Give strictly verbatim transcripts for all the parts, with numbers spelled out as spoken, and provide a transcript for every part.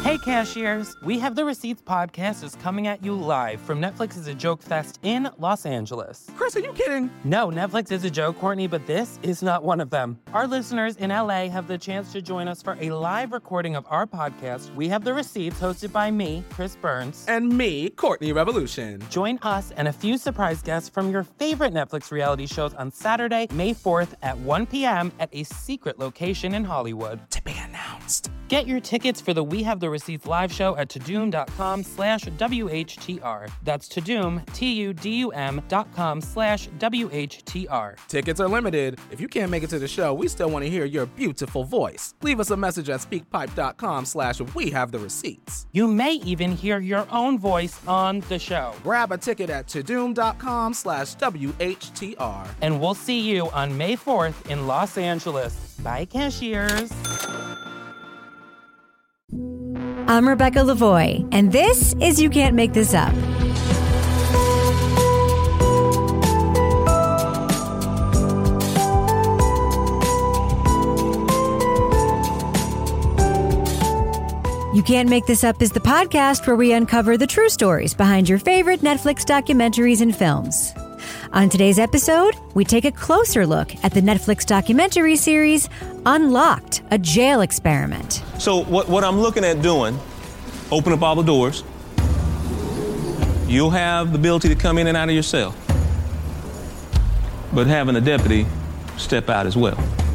Hey, cashiers! We Have the Receipts podcast is coming at you live from Netflix's A Joke Fest in Los Angeles. Chris, are you kidding? No, Netflix is a joke, Courtney, but this is not one of them. Our listeners in L A have the chance to join us for a live recording of our podcast, We Have the Receipts, hosted by me, Chris Burns. And me, Courtney Revolution. Join us and a few surprise guests from your favorite Netflix reality shows on Saturday, May fourth at one p.m. at a secret location in Hollywood. To be announced. Get your tickets for the We Have the Receipts live show at Tudum.com slash WHTR. That's Tudum, T U D U M dot com slash W H T R. Tickets are limited. If you can't make it to the show, we still want to hear your beautiful voice. Leave us a message at speakpipe.com slash We Have the Receipts. You may even hear your own voice on the show. Grab a ticket at Tudum.com slash WHTR. And we'll see you on May fourth in Los Angeles. Bye, cashiers. I'm Rebecca Lavoie, and this is You Can't Make This Up. You Can't Make This Up is the podcast where we uncover the true stories behind your favorite Netflix documentaries and films. On today's episode, we take a closer look at the Netflix documentary series Unlocked, a Jail Experiment. So what, what I'm looking at doing, open up all the doors. You'll have the ability to come in and out of your cell, but having a deputy step out as well.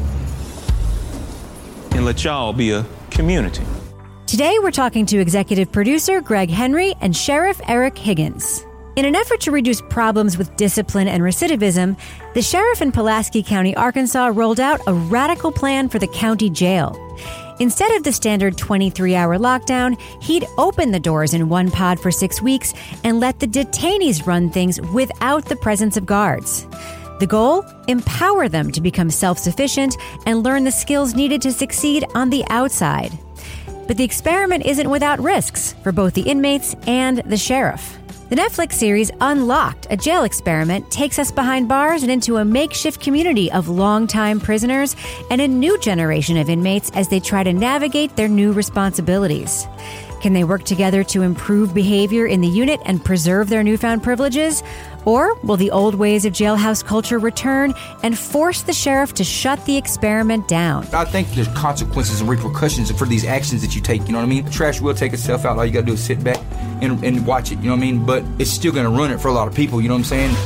And let y'all be a community. Today, we're talking to executive producer Greg Henry and Sheriff Eric Higgins. In an effort to reduce problems with discipline and recidivism, the sheriff in Pulaski County, Arkansas, rolled out a radical plan for the county jail. Instead of the standard twenty-three hour lockdown, he'd open the doors in one pod for six weeks and let the detainees run things without the presence of guards. The goal? Empower them to become self-sufficient and learn the skills needed to succeed on the outside. But the experiment isn't without risks for both the inmates and the sheriff. The Netflix series Unlocked, a Jail Experiment, takes us behind bars and into a makeshift community of longtime prisoners and a new generation of inmates as they try to navigate their new responsibilities. Can they work together to improve behavior in the unit and preserve their newfound privileges? Or will the old ways of jailhouse culture return and force the sheriff to shut the experiment down? I think there's consequences and repercussions for these actions that you take, you know what I mean? The trash will take itself out. All you gotta do is sit back and, and watch it, you know what I mean? But it's still gonna run it for a lot of people, you know what I'm saying?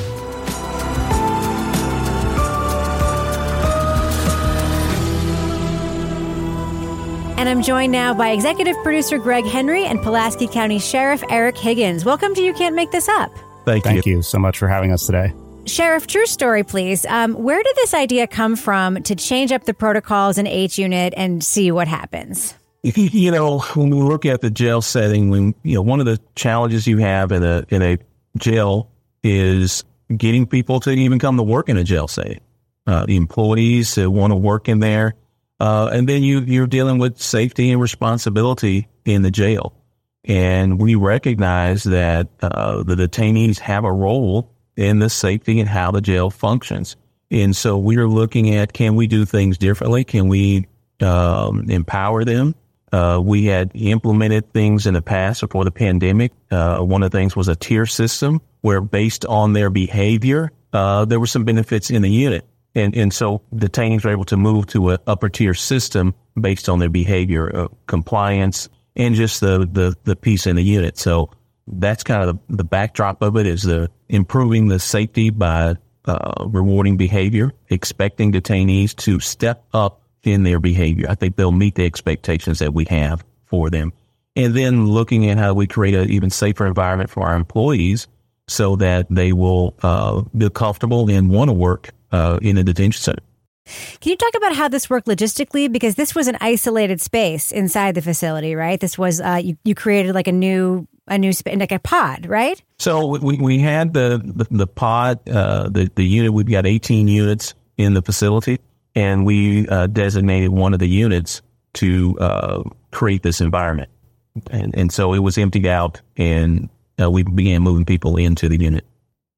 And I'm joined now by executive producer Greg Henry and Pulaski County Sheriff Eric Higgins. Welcome to You Can't Make This Up. Thank you. Thank you so much for having us today. Sheriff, true story, please. Um, where did this idea come from to change up the protocols in H unit and see what happens? You know, when we look at the jail setting, when you know, one of the challenges you have in a in a jail is getting people to even come to work in a jail setting. Uh, the employees that want to work in there, uh, and then you you're dealing with safety and responsibility in the jail. And we recognize that uh, the detainees have a role in the safety and how the jail functions. And so we are looking at, can we do things differently? Can we um, empower them? Uh, we had implemented things in the past before the pandemic. Uh, one of the things was a tier system where based on their behavior, uh, there were some benefits in the unit. And, and so detainees were able to move to an upper tier system based on their behavior, uh, compliance, and just the, the, the piece in the unit. So that's kind of the, the backdrop of it, is the improving the safety by uh, rewarding behavior, expecting detainees to step up in their behavior. I think they'll meet the expectations that we have for them. And then looking at how we create an even safer environment for our employees so that they will uh, feel comfortable and want to work uh, in a detention center. Can you talk about how this worked logistically? Because this was an isolated space inside the facility, right? This was, uh, you, you created like a new, a new space, like a pod, right? So we, we had the, the, the pod, uh, the, the unit, we've got eighteen units in the facility, and we uh, designated one of the units to uh, create this environment. And, and so it was emptied out, and uh, we began moving people into the unit.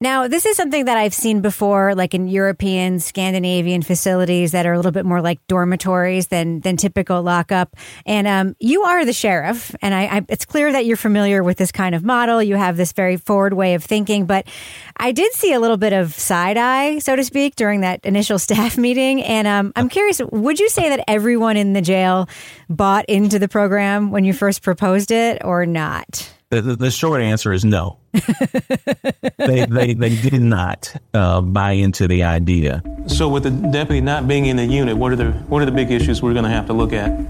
Now, this is something that I've seen before, like in European, Scandinavian facilities that are a little bit more like dormitories than than typical lockup. And um, you are the sheriff, and I, I, it's clear that you're familiar with this kind of model. You have this very forward way of thinking, but I did see a little bit of side eye, so to speak, during that initial staff meeting. And um, I'm curious, would you say that everyone in the jail bought into the program when you first proposed it, or not? The, the, the short answer is no. they, they they did not uh, buy into the idea. So with the deputy not being in the unit, what are the what are the big issues we're going to have to look at?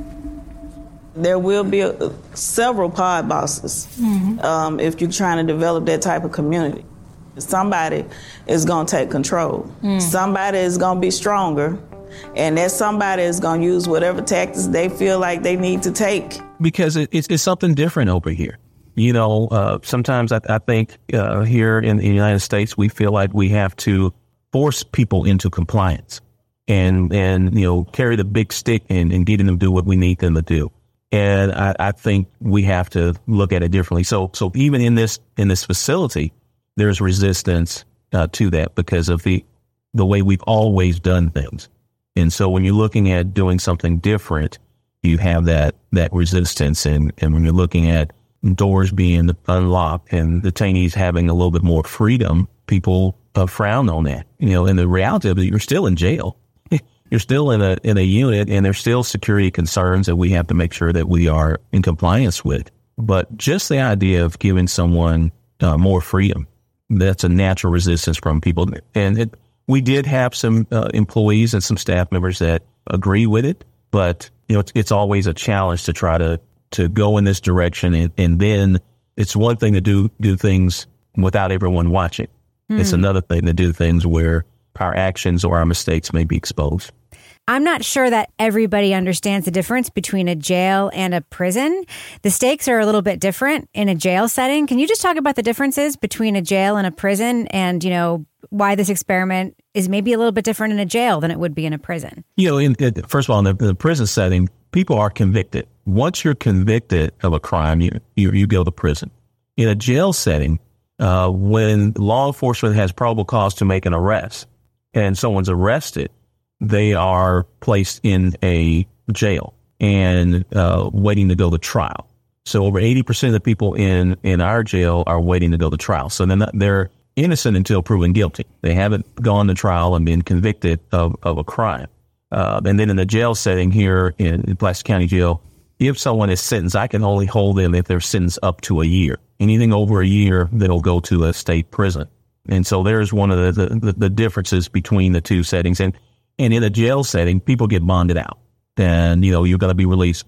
There will be a, several pod bosses mm-hmm. um, if you're trying to develop that type of community. Somebody is going to take control. Mm. Somebody is going to be stronger, and that somebody is going to use whatever tactics they feel like they need to take. Because it, it's, it's something different over here. You know, uh, sometimes I, I think uh, here in the United States, we feel like we have to force people into compliance and, and you know, carry the big stick and, and getting them to do what we need them to do. And I, I think we have to look at it differently. So so even in this in this facility, there's resistance uh, to that because of the the way we've always done things. And so when you're looking at doing something different, you have that that resistance. And, and when you're looking at doors being unlocked and detainees having a little bit more freedom, people uh, frown on that. You know, and the reality of it, you're still in jail. You're still in a in a unit, and there's still security concerns that we have to make sure that we are in compliance with. But just the idea of giving someone uh, more freedom, that's a natural resistance from people. And it, we did have some uh, employees and some staff members that agree with it, but you know, it's, it's always a challenge to try to to go in this direction. And, and then it's one thing to do, do things without everyone watching. Mm. It's another thing to do things where our actions or our mistakes may be exposed. I'm not sure that everybody understands the difference between a jail and a prison. The stakes are a little bit different in a jail setting. Can you just talk about the differences between a jail and a prison and, you know, why this experiment is maybe a little bit different in a jail than it would be in a prison? You know, in, in, first of all, in the, in the prison setting, people are convicted. Once you're convicted of a crime, you you, you go to prison. In a jail setting, uh, when law enforcement has probable cause to make an arrest and someone's arrested, they are placed in a jail and uh, waiting to go to trial. So over eighty percent of the people in, in our jail are waiting to go to trial. So then they're innocent until proven guilty. They haven't gone to trial and been convicted of, of a crime. Uh, and then in the jail setting here in, in Pulaski County Jail, if someone is sentenced, I can only hold them if they're sentenced up to a year. Anything over a year, they'll go to a state prison. And so there's one of the, the, the differences between the two settings. And And in a jail setting, people get bonded out and, you know, you're going to be released.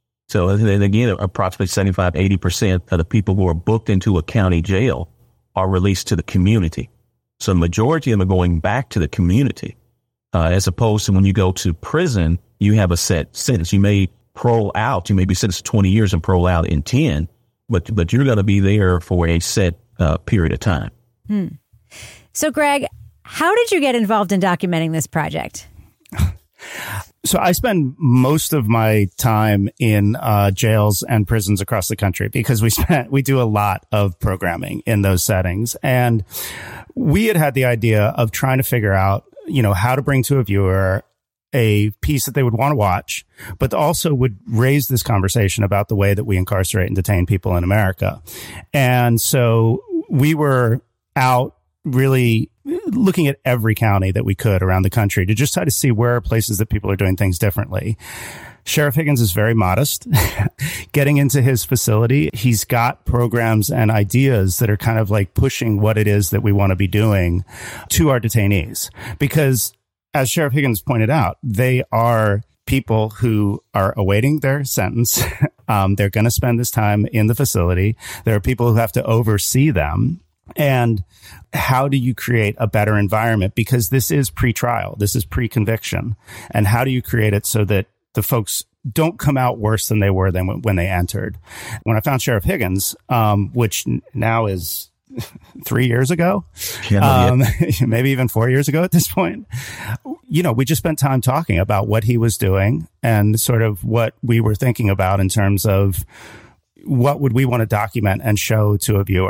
So then again, approximately seventy-five, eighty percent of the people who are booked into a county jail are released to the community. So the majority of them are going back to the community, uh, as opposed to when you go to prison, you have a set sentence. You may parole out. You may be sentenced to twenty years and parole out in ten, but, but you're going to be there for a set uh, period of time. Hmm. So, Greg, how did you get involved in documenting this project? So I spend most of my time in uh, jails and prisons across the country because we spent, we do a lot of programming in those settings. And we had had the idea of trying to figure out, you know, how to bring to a viewer a piece that they would want to watch, but also would raise this conversation about the way that we incarcerate and detain people in America. And so we were out really looking at every county that we could around the country to just try to see where are places that people are doing things differently. Sheriff Higgins is very modest. Getting into his facility, he's got programs and ideas that are kind of like pushing what it is that we want to be doing to our detainees. Because as Sheriff Higgins pointed out, they are people who are awaiting their sentence. um, they're going to spend this time in the facility. There are people who have to oversee them. And how do you create a better environment? Because this is pre-trial. This is pre-conviction. And how do you create it so that the folks don't come out worse than they were than when they entered? When I found Sheriff Higgins, um, which now is three years ago, yeah, um, maybe even four years ago at this point, you know, we just spent time talking about what he was doing and sort of what we were thinking about in terms of what would we want to document and show to a viewer.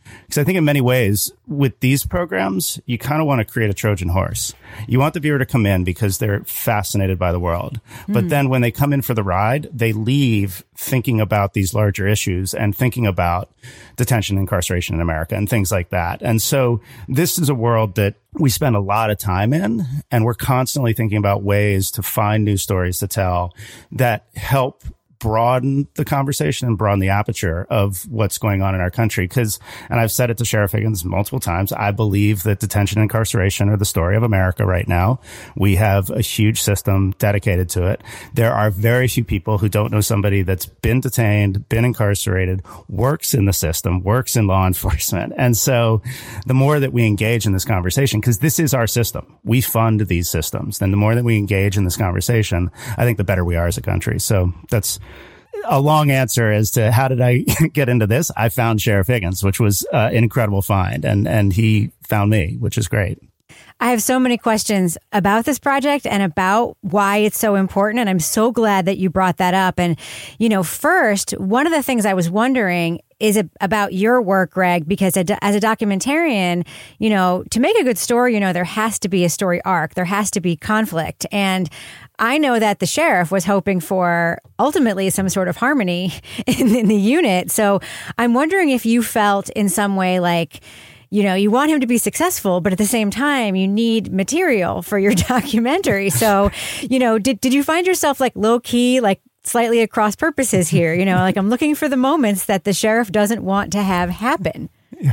Because I think in many ways with these programs, you kind of want to create a Trojan horse. You want the viewer to come in because they're fascinated by the world. Mm. But then when they come in for the ride, they leave thinking about these larger issues and thinking about detention and incarceration in America and things like that. And so this is a world that we spend a lot of time in, and we're constantly thinking about ways to find new stories to tell that help broaden the conversation and broaden the aperture of what's going on in our country. Because, and I've said it to Sheriff Higgins multiple times, I believe that detention and incarceration are the story of America right now. We have a huge system dedicated to it. There are very few people who don't know somebody that's been detained, been incarcerated, works in the system, works in law enforcement. And so the more that we engage in this conversation, because this is our system, we fund these systems, then the more that we engage in this conversation, I think the better we are as a country. So that's a long answer as to how did I get into this. I found Sheriff Higgins, which was uh, an incredible find, and and he found me, which is great. I have so many questions about this project and about why it's so important. And I'm so glad that you brought that up. And, you know, first, one of the things I was wondering is about your work, Greg, because as a documentarian, you know, to make a good story, you know, there has to be a story arc. There has to be conflict. And I know that the sheriff was hoping for ultimately some sort of harmony in, in the unit. So I'm wondering if you felt in some way like, you know, you want him to be successful, but at the same time, you need material for your documentary. So, you know, did did you find yourself like low key, like slightly at cross purposes here? You know, like I'm looking for the moments that the sheriff doesn't want to have happen. Yeah.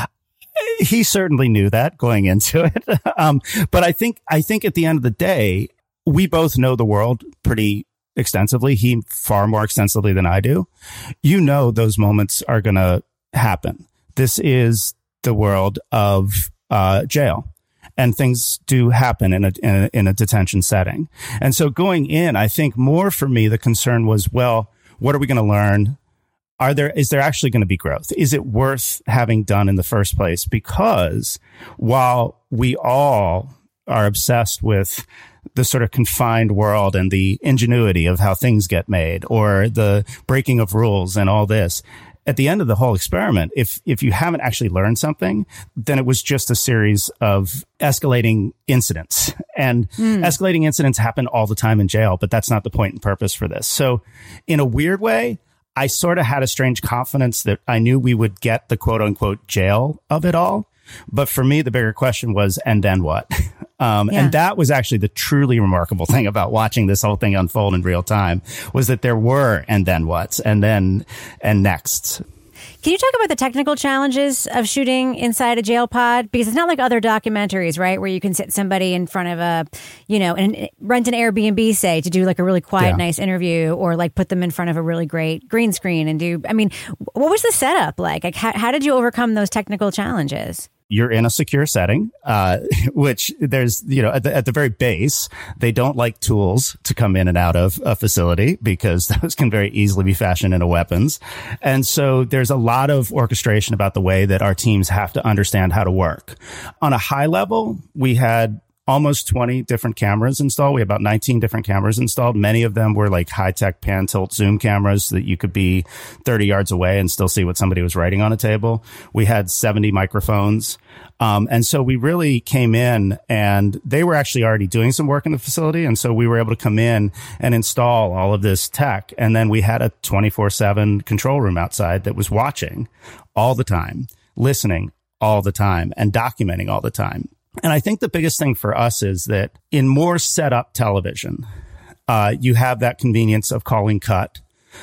He certainly knew that going into it. um, but I think I think at the end of the day, we both know the world pretty extensively. He far more extensively than I do. You know, those moments are going to happen. This is the world of uh, jail, and things do happen in a, in a in a detention setting. And so going in, I think more for me, the concern was, well, what are we going to learn? Are there is there actually going to be growth? Is it worth having done in the first place? Because while we all are obsessed with the sort of confined world and the ingenuity of how things get made, or the breaking of rules and all this, at the end of the whole experiment, if if you haven't actually learned something, then it was just a series of escalating incidents. And mm. escalating incidents happen all the time in jail, but that's not the point and purpose for this. So in a weird way, I sort of had a strange confidence that I knew we would get the quote unquote jail of it all. But for me, the bigger question was, and then what? Um, yeah. And that was actually the truly remarkable thing about watching this whole thing unfold in real time, was that there were and then what's and then and next. Can you talk about the technical challenges of shooting inside a jail pod? Because it's not like other documentaries, right, where you can sit somebody in front of a, you know, and rent an Airbnb, say, to do like a really quiet, yeah. nice interview, or like put them in front of a really great green screen and do, I mean, what was the setup like? Like, how, how did you overcome those technical challenges? You're in a secure setting, uh, which there's, you know, at the, at the very base, they don't like tools to come in and out of a facility because those can very easily be fashioned into weapons. And so there's a lot of orchestration about the way that our teams have to understand how to work. On a high level, we had almost twenty different cameras installed. We have about nineteen different cameras installed. Many of them were like high-tech pan tilt zoom cameras so that you could be thirty yards away and still see what somebody was writing on a table. We had seventy microphones. Um, and so we really came in, and they were actually already doing some work in the facility. And so we were able to come in and install all of this tech. And then we had a twenty-four seven control room outside that was watching all the time, listening all the time, and documenting all the time. And I think the biggest thing for us is that in more set up television, uh, you have that convenience of calling cut,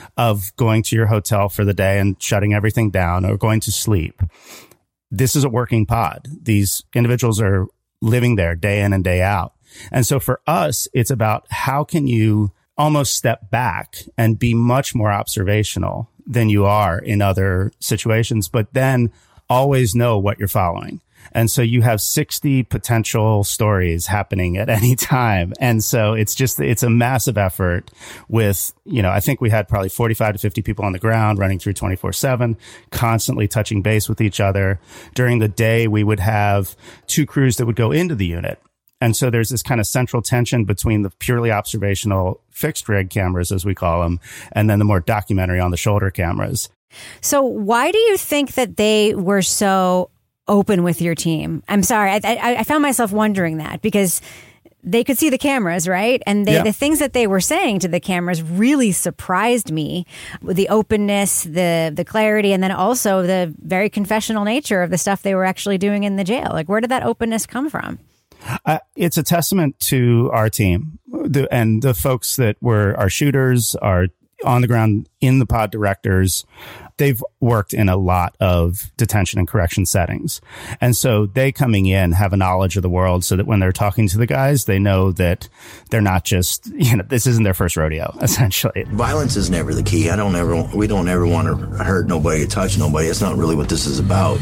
of going to your hotel for the day and shutting everything down, or going to sleep. This is a working pod. These individuals are living there day in and day out. And so for us, it's about how can you almost step back and be much more observational than you are in other situations, but then always know what you're following. And so you have sixty potential stories happening at any time. And so it's just, it's a massive effort with, you know, I think we had probably forty-five to fifty people on the ground running through twenty-four seven, constantly touching base with each other. During the day, we would have two crews that would go into the unit. And so there's this kind of central tension between the purely observational fixed rig cameras, as we call them, and then the more documentary on the shoulder cameras. So why do you think that they were so open with your team? I'm sorry. I, I, I found myself wondering that because they could see the cameras, right? And they, Yeah. the things that they were saying to the cameras really surprised me. The openness, the the clarity, and then also the very confessional nature of the stuff they were actually doing in the jail. Like, where did that openness come from? Uh, it's a testament to our team the, and the folks that were our shooters, our on the ground in the pod directors. They've worked in a lot of detention and correction settings. And so they coming in have a knowledge of the world so that when they're talking to the guys, they know that they're not just, you know, this isn't their first rodeo, essentially. Violence is never the key. I don't ever, we don't ever want to hurt nobody, touch nobody. It's not really what this is about.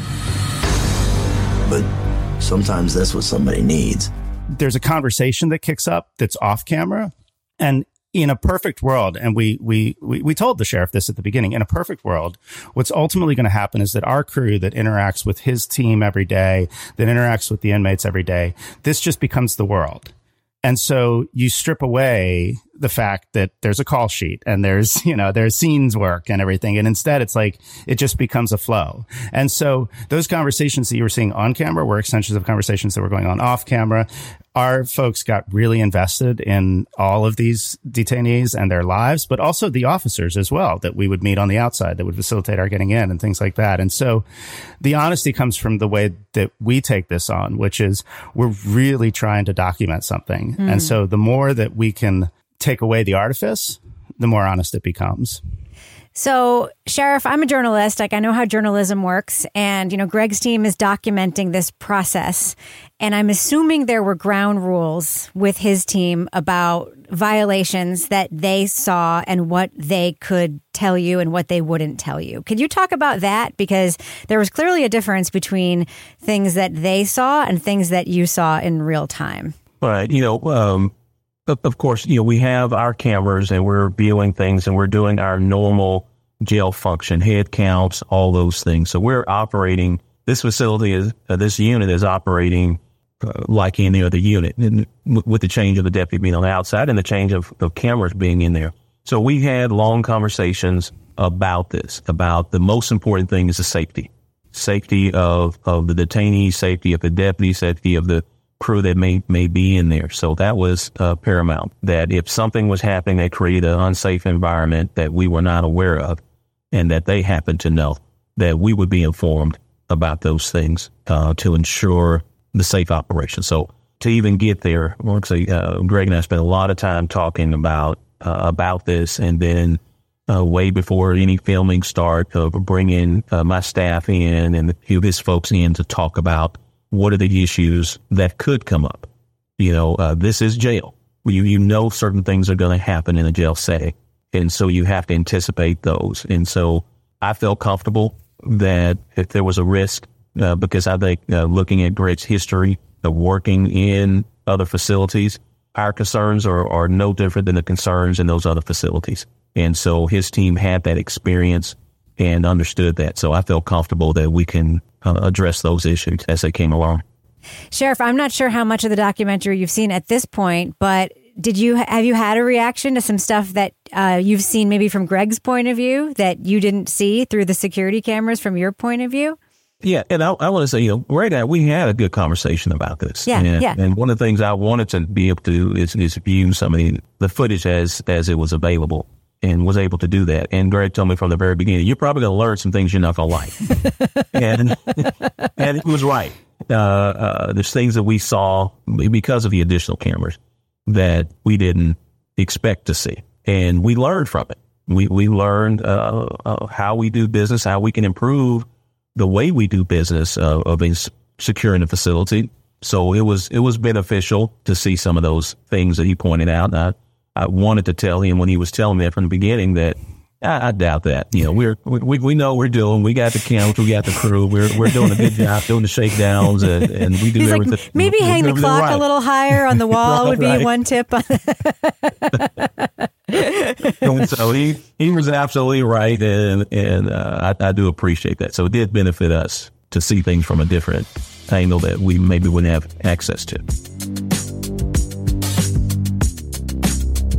But sometimes that's what somebody needs. There's a conversation that kicks up that's off camera. And in a perfect world, and we, we, we, we told the sheriff this at the beginning, in a perfect world, what's ultimately going to happen is that our crew that interacts with his team every day, that interacts with the inmates every day, this just becomes the world. And so you strip away the fact that there's a call sheet and there's, you know, there's scenes work and everything. And instead it's like, it just becomes a flow. And so those conversations that you were seeing on camera were extensions of conversations that were going on off camera. Our folks got really invested in all of these detainees and their lives, but also the officers as well that we would meet on the outside that would facilitate our getting in and things like that. And so the honesty comes from the way that we take this on, which is we're really trying to document something. Mm. And so the more that we can take away the artifice, the more honest it becomes. So, Sheriff, I'm a journalist. Like, I know how journalism works. And, you know, Greg's team is documenting this process. And I'm assuming there were ground rules with his team about violations that they saw and what they could tell you and what they wouldn't tell you. Could you talk about that? Because there was clearly a difference between things that they saw and things that you saw in real time. Right. You know, um, of, of course, you know, we have our cameras and we're viewing things and we're doing our normal jail function, head counts, all those things. So we're operating, this facility is, uh, this unit is operating uh, like any other unit, and w- with the change of the deputy being on the outside and the change of, of cameras being in there. So we had long conversations about this, about the most important thing is the safety, safety of, of the detainees, safety of the deputy, safety of the crew that may may be in there. So that was uh, paramount, that if something was happening that created an unsafe environment that we were not aware of and that they happened to know, that we would be informed about those things uh, to ensure the safe operation. So to even get there, like I say, uh, Greg and I spent a lot of time talking about uh, about this, and then uh, way before any filming start, uh, bringing uh, my staff in and a few of his folks in to talk about what are the issues that could come up. You know, uh, this is jail. You, you know certain things are going to happen in a jail setting, and so you have to anticipate those. And so I felt comfortable that if there was a risk, uh, because I think uh, looking at Greg's history of working in other facilities, our concerns are, are no different than the concerns in those other facilities. And so his team had that experience and understood that. So I felt comfortable that we can uh, address those issues as they came along. Sheriff, I'm not sure how much of the documentary you've seen at this point, but did you have you had a reaction to some stuff that uh, you've seen maybe from Greg's point of view that you didn't see through the security cameras from your point of view? Yeah, and I, I want to say, you know, right now we had a good conversation about this. Yeah, and, yeah. And one of the things I wanted to be able to do is, is view some of the, the footage as as it was available, and was able to do that. And Greg told me from the very beginning, you're probably going to learn some things you're not going to like. and and it was right. Uh, uh, there's things that we saw because of the additional cameras that we didn't expect to see, and we learned from it. We we learned uh, uh, how we do business, how we can improve the way we do business uh, of securing the facility. So it was it was beneficial to see some of those things that he pointed out. I, I wanted to tell him when he was telling me that from the beginning that I, I doubt that. You know, we're we we know what we're doing. We got the cameras, we got the crew. We're we're doing a good job doing the shakedowns, and, and we do He's everything. Like, maybe hang the clock right. a little higher on the wall would be right. one tip. So he, he was absolutely right, and and uh, I, I do appreciate that. So it did benefit us to see things from a different angle that we maybe wouldn't have access to.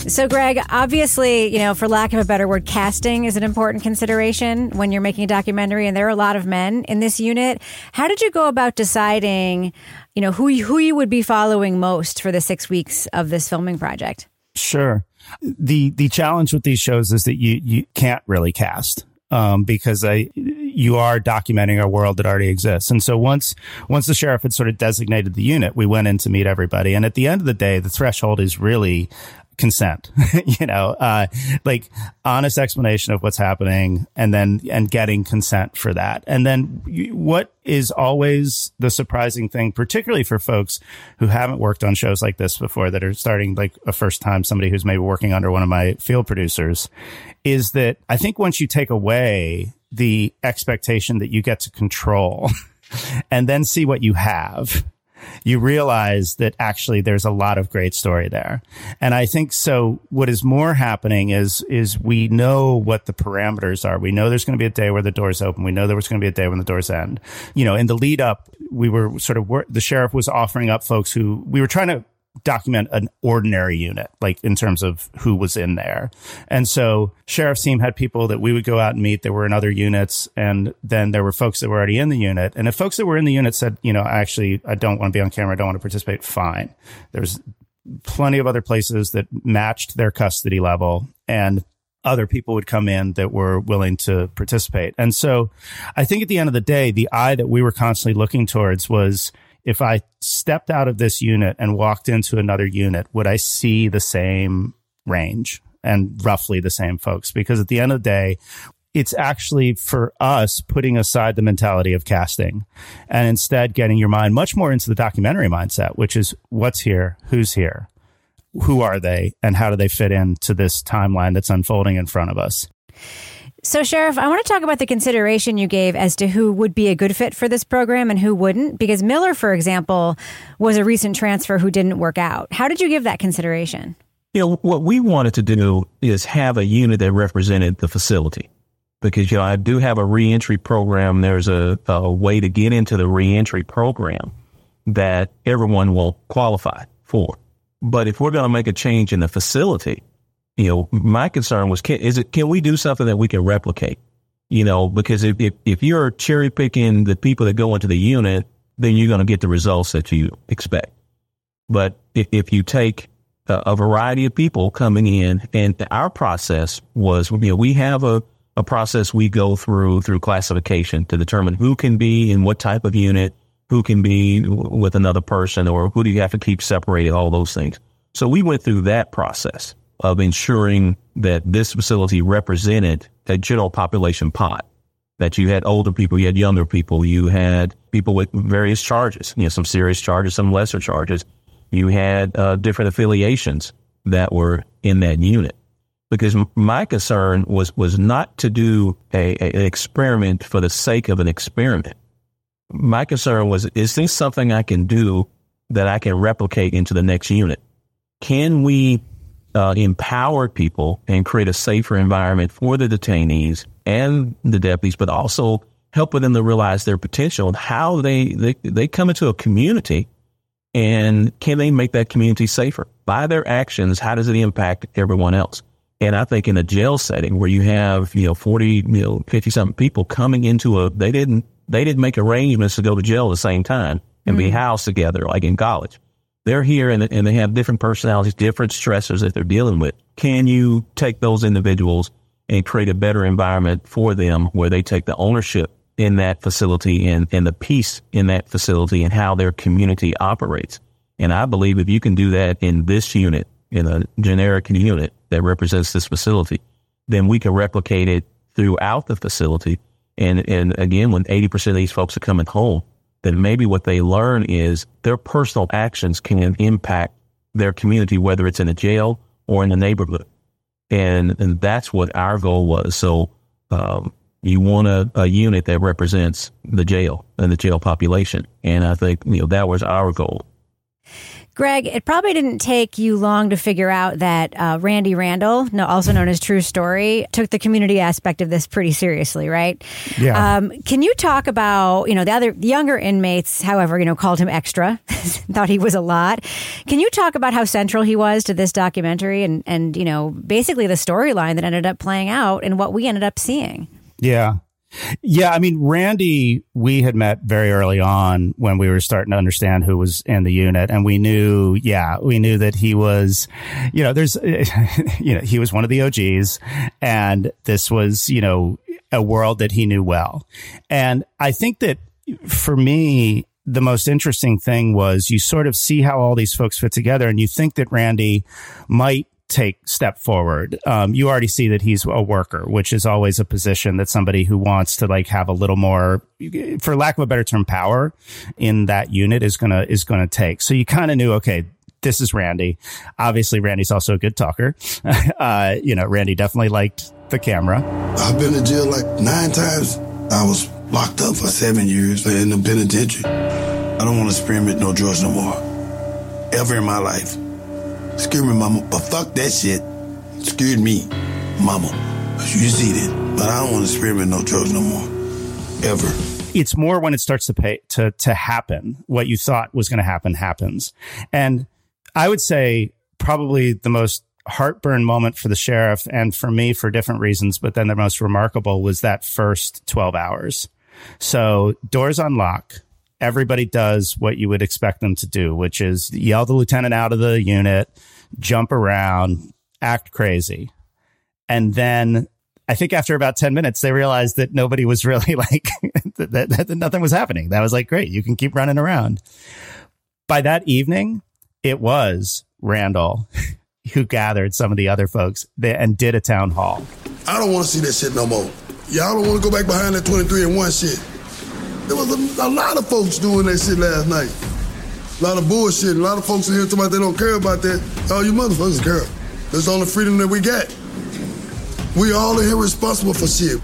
So, Greg, obviously, you know, for lack of a better word, casting is an important consideration when you're making a documentary, and there are a lot of men in this unit. How did you go about deciding, you know, who you, who you would be following most for the six weeks of this filming project? Sure. The the challenge with these shows is that you, you can't really cast. Um, because I, you are documenting a world that already exists. And so once, once the sheriff had sort of designated the unit, we went in to meet everybody. And at the end of the day, the threshold is really consent, you know, uh, like honest explanation of what's happening, and then, and getting consent for that. And then you, what is always the surprising thing, particularly for folks who haven't worked on shows like this before, that are starting like a first time, somebody who's maybe working under one of my field producers, is that I think once you take away the expectation that you get to control and then see what you have, you realize that actually there's a lot of great story there. And I think so what is more happening is, is we know what the parameters are. We know there's going to be a day where the doors open. We know there was going to be a day when the doors end. You know, in the lead up, we were sort of, the sheriff was offering up folks who we were trying to document an ordinary unit, like in terms of who was in there. And so sheriff's team had people that we would go out and meet that were in other units. And then there were folks that were already in the unit. And if folks that were in the unit said, you know, actually, I don't want to be on camera, I don't want to participate, fine. There's plenty of other places that matched their custody level, and other people would come in that were willing to participate. And so I think at the end of the day, the eye that we were constantly looking towards was, if I stepped out of this unit and walked into another unit, would I see the same range and roughly the same folks? Because at the end of the day, it's actually for us putting aside the mentality of casting and instead getting your mind much more into the documentary mindset, which is what's here, who's here, who are they, and how do they fit into this timeline that's unfolding in front of us. So, Sheriff, I want to talk about the consideration you gave as to who would be a good fit for this program and who wouldn't, because Miller, for example, was a recent transfer who didn't work out. How did you give that consideration? You know, what we wanted to do is have a unit that represented the facility, because, you know, I do have a reentry program. There's a, a way to get into the reentry program that everyone will qualify for. But if we're going to make a change in the facility, you know, my concern was, can, is it, can we do something that we can replicate? You know, because if, if, if you're cherry picking the people that go into the unit, then you're going to get the results that you expect. But if, if you take a, a variety of people coming in, and our process was, you know, we have a, a process we go through through classification to determine who can be in what type of unit, who can be with another person, or who do you have to keep separated, all those things. So we went through that process of ensuring that this facility represented a general population pot, that you had older people, you had younger people, you had people with various charges, you know, some serious charges, some lesser charges. You had uh, different affiliations that were in that unit. Because my concern was, was not to do a, a, an experiment for the sake of an experiment. My concern was, is this something I can do that I can replicate into the next unit? Can we Uh, empower people and create a safer environment for the detainees and the deputies, but also help them to realize their potential and how they, they, they come into a community, and can they make that community safer by their actions? How does it impact everyone else? And I think in a jail setting where you have, you know, forty, you know, fifty something people coming into a, they didn't, they didn't make arrangements to go to jail at the same time and mm-hmm. be housed together like in college. They're here and, and they have different personalities, different stressors that they're dealing with. Can you take those individuals and create a better environment for them where they take the ownership in that facility and, and the peace in that facility and how their community operates? And I believe if you can do that in this unit, in a generic unit that represents this facility, then we can replicate it throughout the facility. And, and again, when eighty percent of these folks are coming home, then maybe what they learn is their personal actions can impact their community, whether it's in a jail or in the neighborhood. And, and that's what our goal was. So um, you want a, a unit that represents the jail and the jail population. And I think, you know, that was our goal. Greg, it probably didn't take you long to figure out that uh, Randy Randall, no, also known as True Story, took the community aspect of this pretty seriously, right? Yeah. Um, can you talk about, you know, the other the younger inmates, however, you know, called him extra, thought he was a lot. Can you talk about how central he was to this documentary and, and you know, basically the storyline that ended up playing out and what we ended up seeing? Yeah. Yeah, I mean, Randy, we had met very early on when we were starting to understand who was in the unit. And we knew, yeah, we knew that he was, you know, there's, you know, he was one of the O Gs. And this was, you know, a world that he knew well. And I think that for me, the most interesting thing was you sort of see how all these folks fit together. And you think that Randy might take step forward. Um, you already see that he's a worker, which is always a position that somebody who wants to like have a little more, for lack of a better term, power in that unit is gonna is gonna take. So you kind of knew, okay, this is Randy. Obviously, Randy's also a good talker. uh, you know, Randy definitely liked the camera. I've been to jail like nine times. I was locked up for seven years in the penitentiary. I don't want to experiment no drugs no more, ever in my life. Scared me, mama, but fuck that shit. Scared me, mama. You see that, but I don't want to experiment no drugs no more, ever. It's more when it starts to pay to to happen. What you thought was going to happen happens, and I would say probably the most heartburn moment for the sheriff and for me for different reasons, but then the most remarkable was that first twelve hours. So doors unlock. Everybody does what you would expect them to do, which is yell the lieutenant out of the unit, jump around, act crazy. And then I think after about ten minutes, they realized that nobody was really like, that, that, that nothing was happening. That was like, great, you can keep running around. By that evening, it was Randall who gathered some of the other folks and did a town hall. I don't want to see that shit no more. Y'all don't want to go back behind that twenty-three and one shit. There was a, a lot of folks doing that shit last night. A lot of bullshit. A lot of folks in here talking about they don't care about that. Oh, you motherfuckers care. That's the only freedom that we got. We all in here responsible for shit.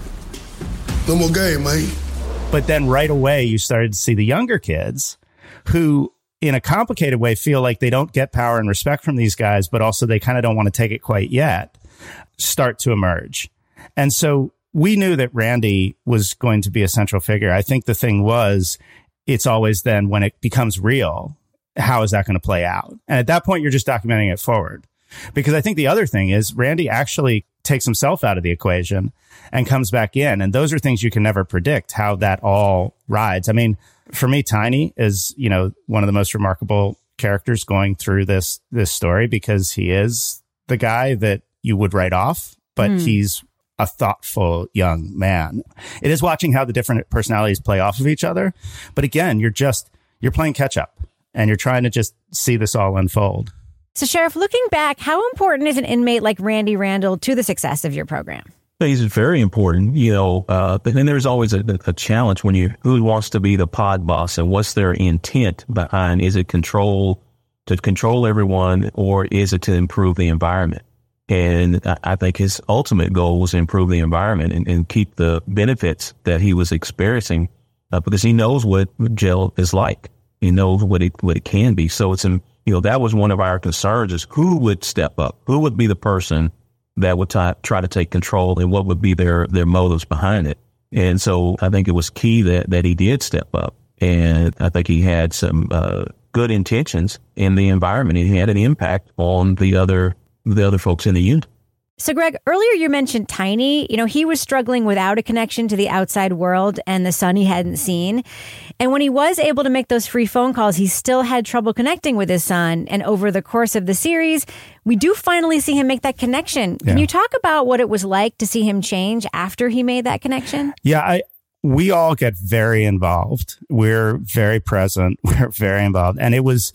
No more game, man. But then right away, you started to see the younger kids who, in a complicated way, feel like they don't get power and respect from these guys, but also they kind of don't want to take it quite yet, start to emerge. And so we knew that Randy was going to be a central figure. I think the thing was, it's always then when it becomes real, how is that going to play out? And at that point, you're just documenting it forward. Because I think the other thing is Randy actually takes himself out of the equation and comes back in. And those are things you can never predict how that all rides. I mean, for me, Tiny is, you know, one of the most remarkable characters going through this, this story because he is the guy that you would write off, but mm. he's a thoughtful young man. It is watching how the different personalities play off of each other. But again, you're just, you're playing catch up and you're trying to just see this all unfold. So, Sheriff, looking back, how important is an inmate like Randy Randall to the success of your program? He's very important, you know, uh, but then there's always a, a challenge when you, who wants to be the pod boss and what's their intent behind, is it control, to control everyone, or is it to improve the environment? And I think his ultimate goal was to improve the environment and, and keep the benefits that he was experiencing, uh, because he knows what jail is like. He knows what it, what it can be. So it's, you know, that was one of our concerns, is who would step up? Who would be the person that would t- try to take control, and what would be their, their motives behind it? And so I think it was key that, that he did step up. And I think he had some uh, good intentions in the environment. He had an impact on the other the other folks in the unit. So, Greg, earlier you mentioned Tiny. You know, he was struggling without a connection to the outside world and the son he hadn't seen. And when he was able to make those free phone calls, he still had trouble connecting with his son. And over the course of the series, we do finally see him make that connection. Yeah. Can you talk about what it was like to see him change after he made that connection? Yeah, I we all get very involved. We're very present. We're very involved. And it was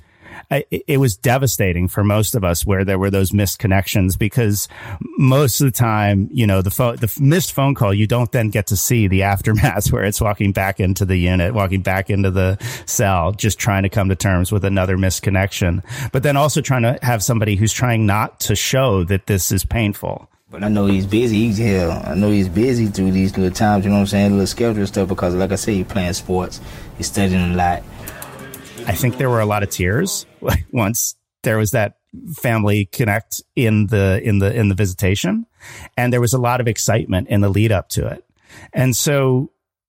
it was devastating for most of us where there were those missed connections, because most of the time, you know, the phone, the missed phone call, you don't then get to see the aftermath where it's walking back into the unit, walking back into the cell, just trying to come to terms with another missed connection. But then also trying to have somebody who's trying not to show that this is painful. But I know he's busy. He's hell. I know he's busy through these little times, you know what I'm saying? A little schedule stuff, because like I say, he's playing sports. He's studying a lot. I think there were a lot of tears once there was that family connect in the in the in the visitation, and there was a lot of excitement in the lead up to it. And so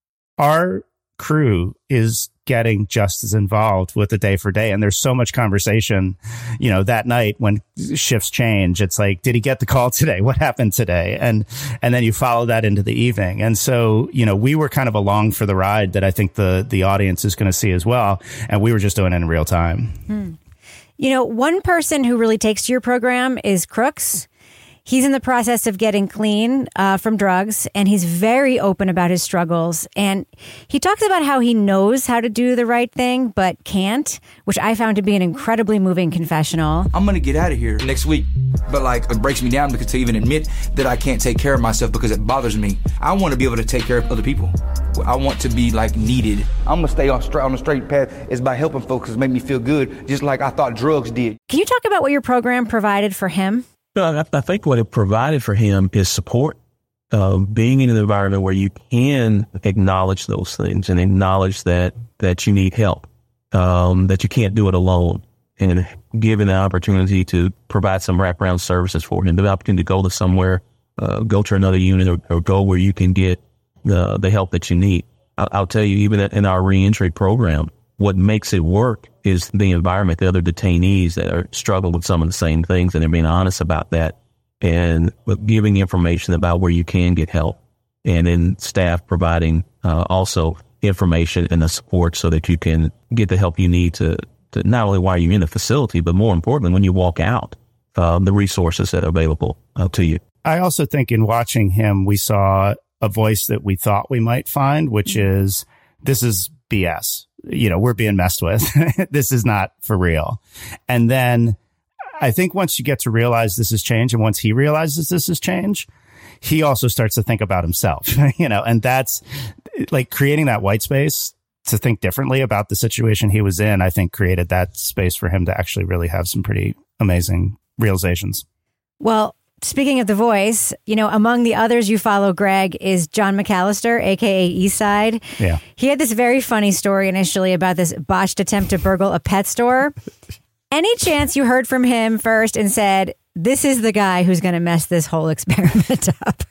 our crew is getting just as involved with the day for day. And there's so much conversation, you know, that night when shifts change. It's like, did he get the call today? What happened today? And, and then you follow that into the evening. And so, you know, we were kind of along for the ride that I think the, the audience is going to see as well. And we were just doing it in real time. Hmm. You know, one person who really takes to your program is Crooks. He's in the process of getting clean uh, from drugs, and he's very open about his struggles. And he talks about how he knows how to do the right thing, but can't, which I found to be an incredibly moving confessional. I'm going to get out of here next week, but like it breaks me down because to even admit that I can't take care of myself because it bothers me. I want to be able to take care of other people. I want to be like needed. I'm going to stay on, straight, on the straight path. It's by helping folks make me feel good, just like I thought drugs did. Can you talk about what your program provided for him? I, I think what it provided for him is support, uh, being in an environment where you can acknowledge those things and acknowledge that, that you need help, um, that you can't do it alone, and given the opportunity to provide some wraparound services for him, the opportunity to go to somewhere, uh, go to another unit or, or go where you can get the, the help that you need. I'll, I'll tell you, even in our reentry program, what makes it work is the environment, the other detainees that are struggling with some of the same things, and they're being honest about that, and giving information about where you can get help, and then staff providing uh, also information and the support so that you can get the help you need to, to not only while you're in the facility, but more importantly, when you walk out, uh, the resources that are available uh, to you. I also think in watching him, we saw a voice that we thought we might find, which is, this is B S. You know, we're being messed with. This is not for real. And then I think once you get to realize this is change, and once he realizes this is change, he also starts to think about himself, you know, and that's like creating that white space to think differently about the situation he was in. I think created that space for him to actually really have some pretty amazing realizations. Well, speaking of The Voice, you know, among the others you follow, Greg, is John McAllister, a k a. Eastside. Yeah. He had this very funny story initially about this botched attempt to burgle a pet store. Any chance you heard from him first and said, this is the guy who's going to mess this whole experiment up?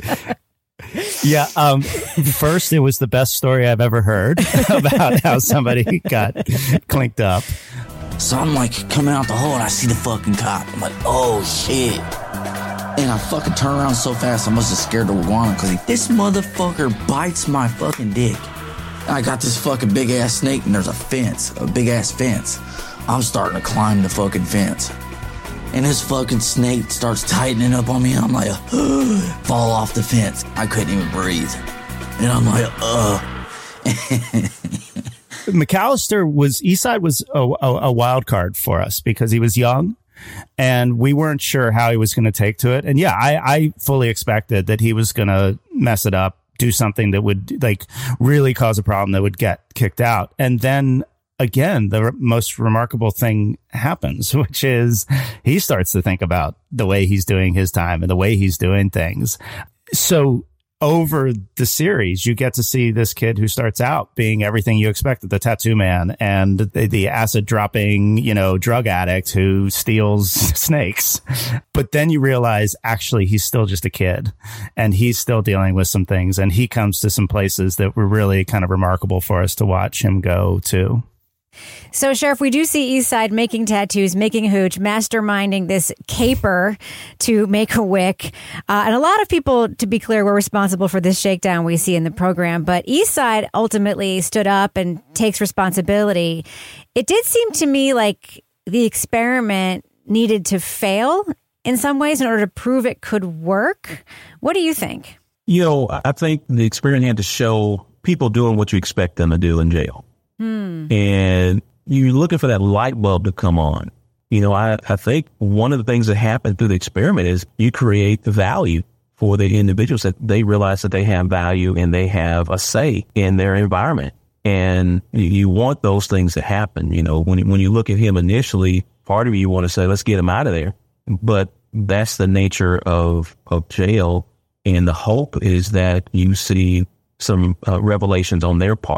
Yeah. Um, first, it was the best story I've ever heard about how somebody got clinked up. So I'm like coming out the hole and I see the fucking cop. I'm like, oh shit. And I fucking turn around so fast I must have scared the iguana because like, this motherfucker bites my fucking dick. And I got this fucking big ass snake and there's a fence, a big ass fence. I'm starting to climb the fucking fence. And this fucking snake starts tightening up on me and I'm like, fall off the fence. I couldn't even breathe. And I'm like, ugh. McAllister was, Eastside was a, a, a wild card for us because he was young and we weren't sure how he was going to take to it. And yeah, I, I fully expected that he was going to mess it up, do something that would like really cause a problem that would get kicked out. And then again, the most remarkable thing happens, which is he starts to think about the way he's doing his time and the way he's doing things. So over the series, you get to see this kid who starts out being everything you expected, the tattoo man and the, the acid dropping, you know, drug addict who steals snakes. But then you realize actually he's still just a kid and he's still dealing with some things. And he comes to some places that were really kind of remarkable for us to watch him go to. So, Sheriff, we do see Eastside making tattoos, making a hooch, masterminding this caper to make a wick. Uh, and a lot of people, to be clear, were responsible for this shakedown we see in the program. But Eastside ultimately stood up and takes responsibility. It did seem to me like the experiment needed to fail in some ways in order to prove it could work. What do you think? You know, I think the experiment had to show people doing what you expect them to do in jail. Hmm. And you're looking for that light bulb to come on. You know, I, I think one of the things that happened through the experiment is you create the value for the individuals that they realize that they have value and they have a say in their environment. And you, you want those things to happen. You know, when, when you look at him initially, part of you, you want to say, let's get him out of there. But that's the nature of, of jail. And the hope is that you see some uh, revelations on their part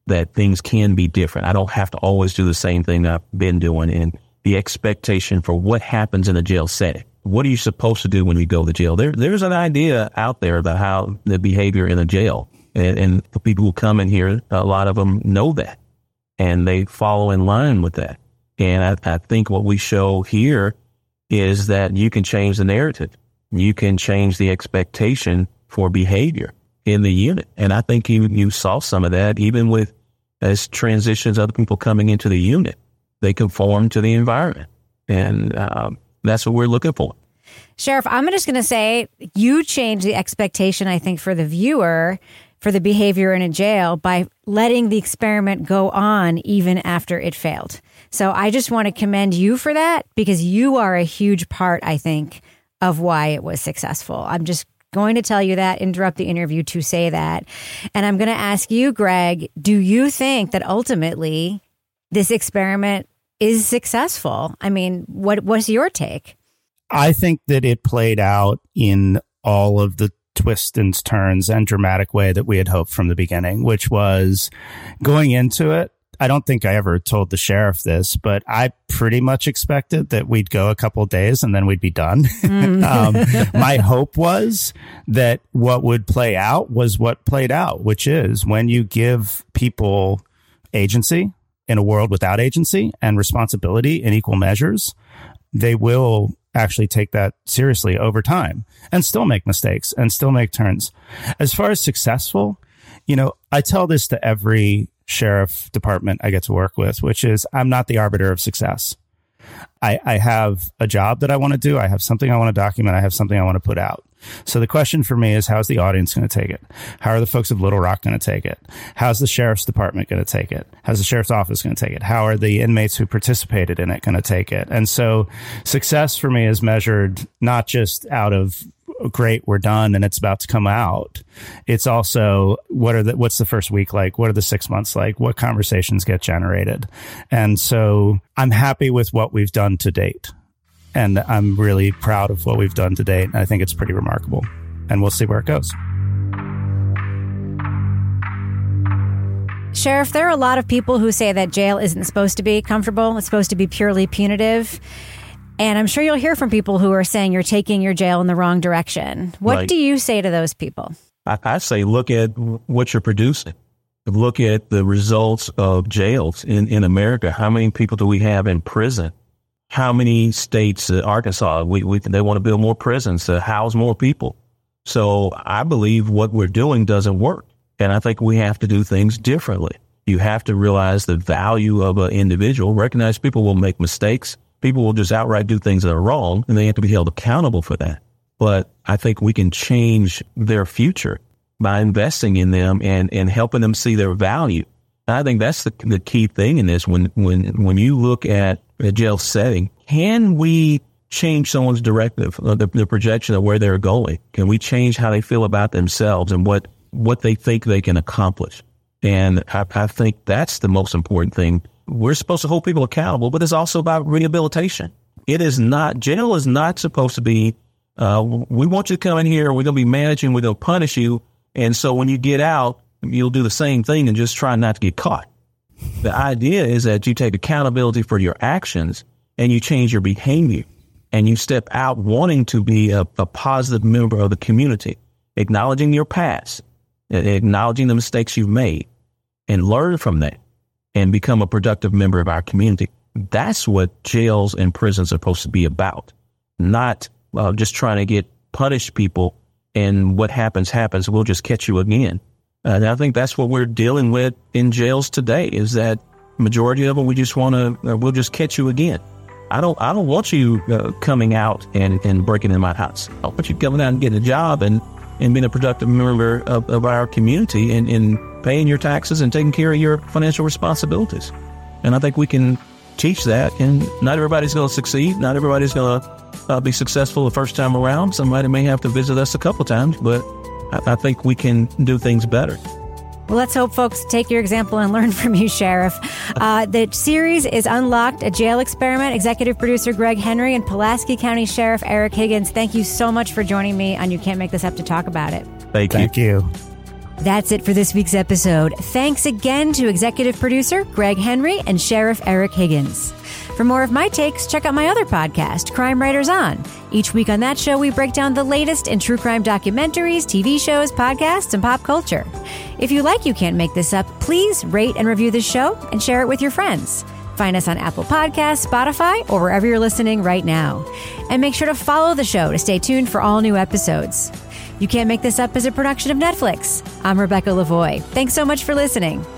that things can be different. I don't have to always do the same thing I've been doing, and the expectation for what happens in a jail setting. What are you supposed to do when you go to jail? There, there's an idea out there about how the behavior in a jail, and, and the people who come in here, a lot of them know that, and they follow in line with that. And I, I think what we show here is that you can change the narrative. You can change the expectation for behavior in the unit. And I think you, you saw some of that even with as transitions, other people coming into the unit. They conform to the environment. And um, that's what we're looking for. Sheriff, I'm just going to say you change the expectation, I think, for the viewer, for the behavior in a jail by letting the experiment go on even after it failed. So I just want to commend you for that, because you are a huge part, I think, of why it was successful. I'm just going to tell you that, interrupt the interview to say that. And I'm going to ask you, Greg, do you think that ultimately this experiment is successful? I mean, what what's your take? I think that it played out in all of the twists and turns and dramatic way that we had hoped from the beginning, which was going into it. I don't think I ever told the sheriff this, but I pretty much expected that we'd go a couple of days and then we'd be done. Mm. um, my hope was that what would play out was what played out, which is when you give people agency in a world without agency and responsibility in equal measures, they will actually take that seriously over time and still make mistakes and still make turns. As far as successful, you know, I tell this to every sheriff department I get to work with, which is I'm not the arbiter of success. I, I have a job that I want to do. I have something I want to document. I have something I want to put out. So the question for me is, how's the audience going to take it? How are the folks of Little Rock going to take it? How's the sheriff's department going to take it? How's the sheriff's office going to take it? How are the inmates who participated in it going to take it? And so success for me is measured not just out of great, we're done and it's about to come out. It's also what are the what's the first week like? What are the six months like? What conversations get generated? And so I'm happy with what we've done to date. And I'm really proud of what we've done to date. And I think it's pretty remarkable. And we'll see where it goes. Sheriff, there are a lot of people who say that jail isn't supposed to be comfortable. It's supposed to be purely punitive. And I'm sure you'll hear from people who are saying you're taking your jail in the wrong direction. What Right. do you say to those people? I, I say, look at what you're producing. Look at the results of jails in, in America. How many people do we have in prison? How many states, uh, Arkansas, we, we they want to build more prisons to house more people. So I believe what we're doing doesn't work. And I think we have to do things differently. You have to realize the value of an individual, recognize people will make mistakes. People will just outright do things that are wrong, and they have to be held accountable for that. But I think we can change their future by investing in them and, and helping them see their value. And I think that's the, the key thing in this. When, when, when you look at a jail setting, can we change someone's directive, uh, the, the projection of where they're going? Can we change how they feel about themselves and what, what they think they can accomplish? And I, I think that's the most important thing. We're supposed to hold people accountable, but it's also about rehabilitation. It is not, jail is not supposed to be, uh, we want you to come in here, we're going to be managing, we're going to punish you. And so when you get out, you'll do the same thing and just try not to get caught. The idea is that you take accountability for your actions and you change your behavior and you step out wanting to be a, a positive member of the community, acknowledging your past, acknowledging the mistakes you've made, and learn from that and become a productive member of our community. That's what jails and prisons are supposed to be about, not uh, just trying to get punished people and what happens, happens. We'll just catch you again. Uh, and I think that's what we're dealing with in jails today, is that majority of them, we just want to, uh, we'll just catch you again. I don't, I don't want you uh, coming out and, and breaking in my house. I want you coming out and getting a job and, and being a productive member of, of our community and, and paying your taxes and taking care of your financial responsibilities. And I think we can teach that. And not everybody's going to succeed. Not everybody's going to uh, be successful the first time around. Somebody may have to visit us a couple of times, but I, I think we can do things better. Well, let's hope folks take your example and learn from you, Sheriff. Uh, the series is Unlocked, a Jail Experiment. Executive producer Greg Henry and Pulaski County Sheriff Eric Higgins, thank you so much for joining me on You Can't Make This Up to talk about it. Thank you. Thank you. That's it for this week's episode. Thanks again to executive producer Greg Henry and Sheriff Eric Higgins. For more of my takes, check out my other podcast, Crime Writers On. Each week on that show, we break down the latest in true crime documentaries, T V shows, podcasts, and pop culture. If you like You Can't Make This Up, please rate and review this show and share it with your friends. Find us on Apple Podcasts, Spotify, or wherever you're listening right now. And make sure to follow the show to stay tuned for all new episodes. You Can't Make This Up is a production of Netflix. I'm Rebecca Lavoie. Thanks so much for listening.